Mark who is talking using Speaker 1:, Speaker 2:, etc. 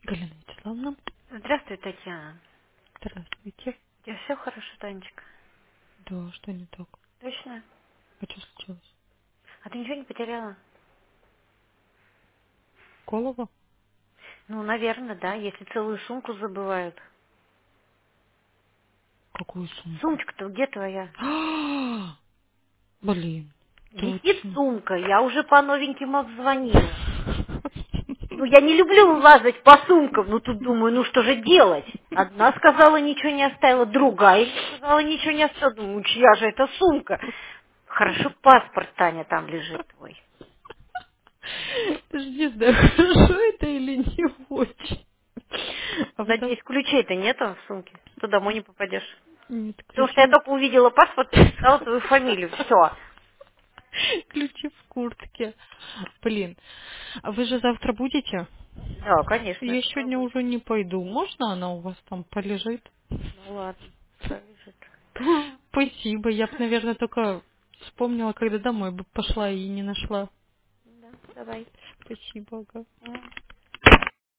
Speaker 1: Галина Вячеславовна,
Speaker 2: Здравствуй, Татьяна.
Speaker 1: здравствуйте.
Speaker 2: У тебя все хорошо, Танечка?
Speaker 1: Да, что не так?
Speaker 2: Точно?
Speaker 1: А что случилось?
Speaker 2: А ты ничего не потеряла?
Speaker 1: Голову?
Speaker 2: Ну, наверное, да, если целую сумку забывают.
Speaker 1: Какую сумку?
Speaker 2: Сумочка-то где твоя?
Speaker 1: Блин,
Speaker 2: Висит
Speaker 1: точно.
Speaker 2: сумка, я уже по новеньким обзвонила. Ну, я не люблю лазать по сумкам, ну тут думаю, ну что же делать? Одна сказала, ничего не оставила, другая сказала, ничего не оставила. Думаю, чья же это сумка? Хорошо, паспорт, Таня, там лежит твой.
Speaker 1: Даже не знаю, хорошо это или не очень. А вы
Speaker 2: Надеюсь, ключей-то нету в сумке, то домой не попадешь.
Speaker 1: Нет,
Speaker 2: Потому что я
Speaker 1: ключи.
Speaker 2: только увидела паспорт, прочитала твою фамилию. Все.
Speaker 1: Ключи в куртке. Блин, а вы же завтра будете?
Speaker 2: Да, конечно,
Speaker 1: Я сегодня
Speaker 2: попробуй.
Speaker 1: уже не пойду. Можно она у вас там полежит?
Speaker 2: Ну ладно, полежит.
Speaker 1: Спасибо. Я бы, наверное, только вспомнила, когда домой бы пошла и не нашла.
Speaker 2: Да, давай.
Speaker 1: Спасибо, ага.